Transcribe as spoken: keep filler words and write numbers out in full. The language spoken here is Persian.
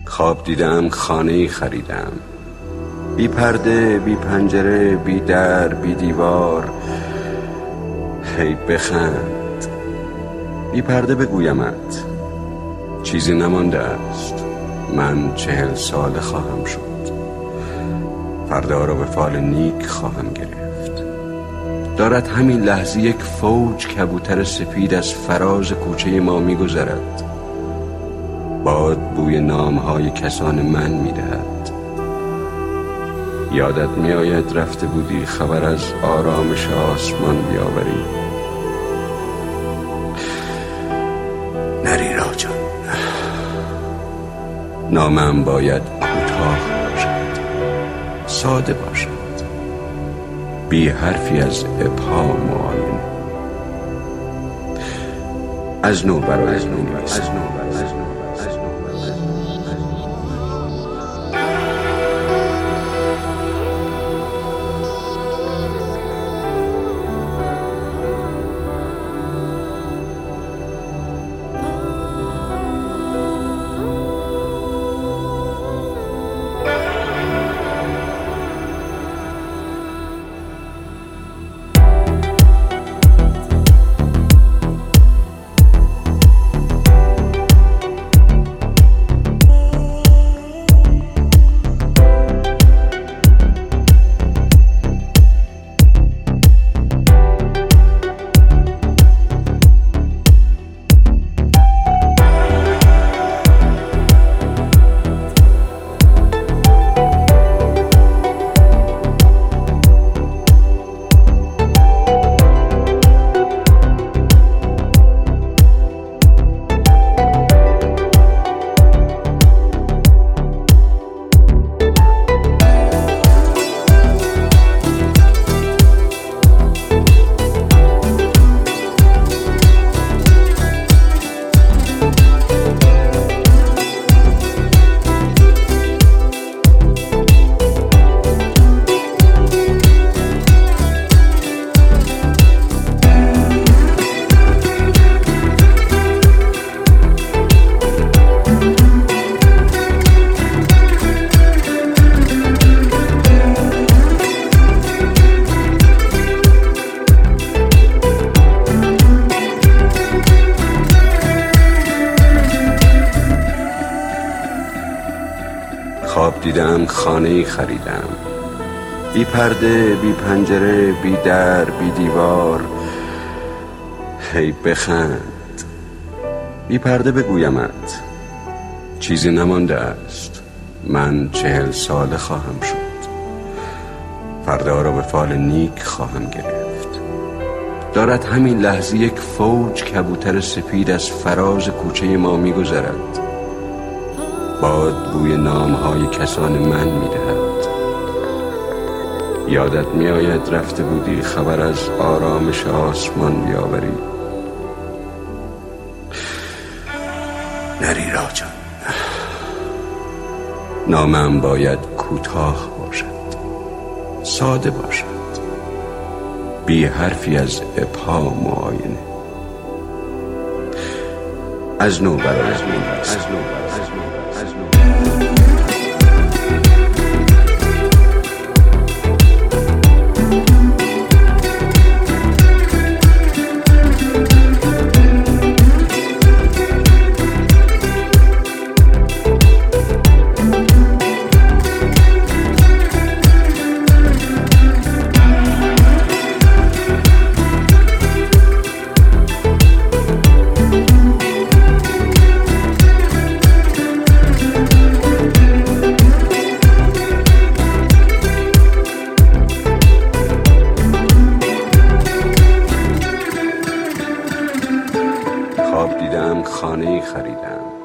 خواب دیدم خانه‌ای خریدم، بی پرده، بی پنجره، بی در، بی دیوار. هی بخند، بی پرده بگویمت چیزی نمانده است، من چهل ساله خواهم شد. فردا را به فال نیک خواهم گرفت. دارد همین لحظه یک فوج کبوتر سپید از فراز کوچه ما می گذرد. باد بوی نامهای کسان من می دهد. یادت می آید رفته بودی خبر از آرامش آسمان بیاوری؟ نری راجان، نامم باید کوتاه باشد، ساده باشد، بی حرفی از ابهام و آینه. از نو برای از نو از نو از نو خواب دیدم خانه‌ای خریدم، بی پرده، بی پنجره، بی در، بی دیوار. هی بخند، بی پرده بگویمت چیزی نمانده است، من چهل ساله خواهم شد. فردا را به فال نیک خواهم گرفت. دارد همین لحظه یک فوج کبوتر سپید از فراز کوچه ما می گذرد. باد بوی نامهای کسان من می دهد. یادت می آید رفته بودی خبر از آرامش آسمان بیاوری؟ نری راجان، نامم باید کوتاه باشد، ساده باشد، بی حرفی از ابهام و آینه. از نو برای از نو از نو از نو از نو خواب دیدم خانه‌ای خریدم،